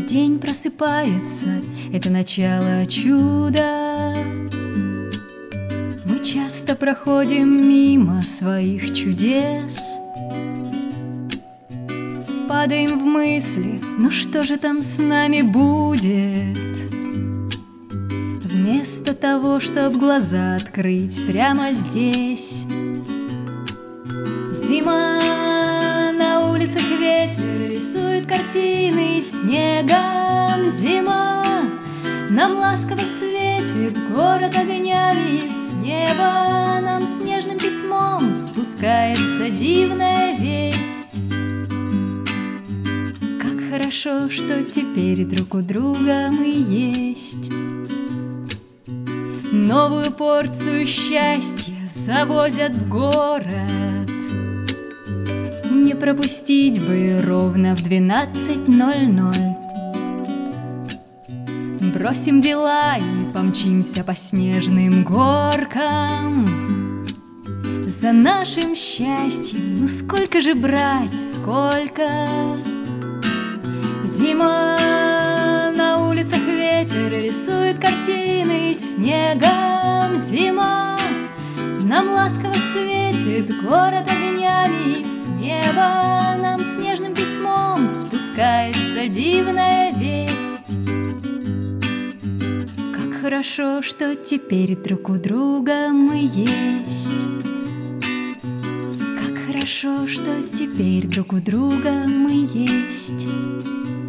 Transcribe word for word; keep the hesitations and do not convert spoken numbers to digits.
День просыпается, это начало чуда. Мы часто проходим мимо своих чудес, падаем в мысли, ну что же там с нами будет? Вместо того, чтоб глаза открыть прямо здесь. Зима, на улицах ветер рисует картины снегом. Зима, нам ласково светит город огнями. С неба нам снежным письмом спускается дивная весть. Как хорошо, что теперь друг у друга мы есть. Новую порцию счастья завозят в город. Не пропустить бы ровно в двенадцать ноль ноль. Бросим дела и помчимся по снежным горкам. За нашим счастьем, ну сколько же брать, сколько? Зима, на улицах ветер рисует картины снегом. Зима, нам ласково светит город огнями. С неба нам снежным письмом спускается дивная весть. Как хорошо, что теперь друг у друга мы есть. Как хорошо, что теперь друг у друга мы есть.